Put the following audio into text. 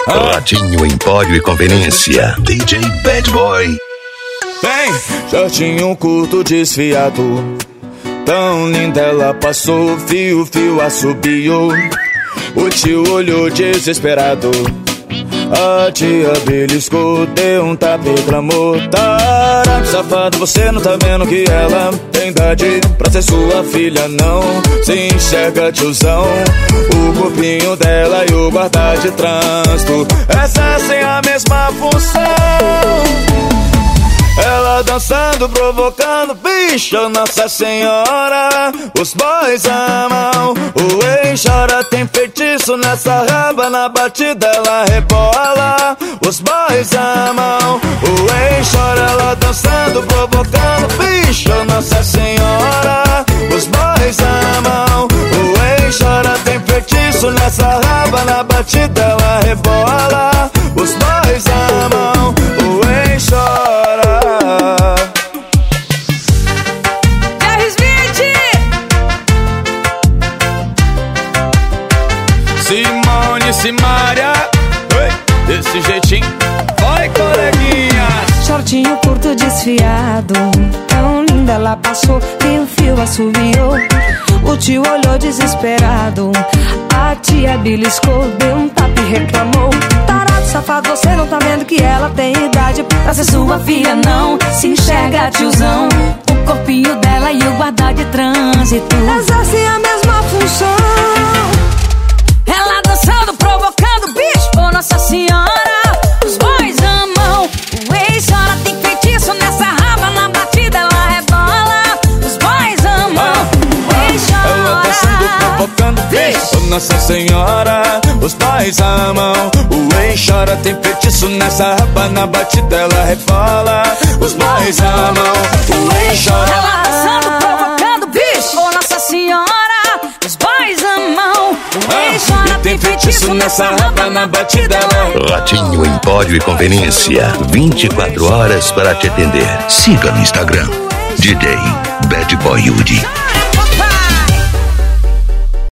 Ratinho, Empório e Conveniência. DJ Bad Boy. Vem, shortinho curto desfiado, tão linda ela passou, fio, assobiou. O tio olhou desesperado, a tia beliscou, deu um tapa e clamou: tarado, safado, você não tá vendo que ela tem idade pra ser sua filha, não? Se enxerga, tiozão, o corpinho dela e o guarda de trânsito exercem a mesma função. Ela dançando, provocando, bicho, Nossa Senhora. Os boys amam, o ex chora, tem feitiço nessa raba, na batida ela rebola. Os boys amam, o ex chora, ela dançando, provocando, bicho, Nossa Senhora. Os boys amam, o ex chora, tem feitiço nessa raba, na batida ela rebola. Os boys amam, o ex chora. Simária, desse jeitinho, vai coleguinha. Shortinho curto desfiado, tão linda ela passou, e o fio assobiou. O tio olhou desesperado, a tia beliscou, deu um tapa e reclamou: tarado, safado, você não tá vendo que ela tem idade pra ser sua filha, não? Se enxerga, tiozão, o corpinho dela e o guarda de trânsito exercem a mesma função. Ela dançando, provocando, bicho, oh Nossa Senhora. Os boys amam, o ex chora, tem feitiço nessa raba, na batida ela rebola. Os boys amam, o ex chora. Ela dançando, provocando, bicho, oh Nossa Senhora. Os boys amam, o ex chora, tem feitiço nessa raba, na batida ela rebola. Os boys amam, o ex chora. Ela dançando, provocando, bicho, oh Nossa Senhora. Os boys amam, o ex chora, tem feitiço nessa raba, na batida ela. Ratinho, Empório e Conveniência. 24 horas para te atender. Siga no Instagram DJ Bad Boy Yudi.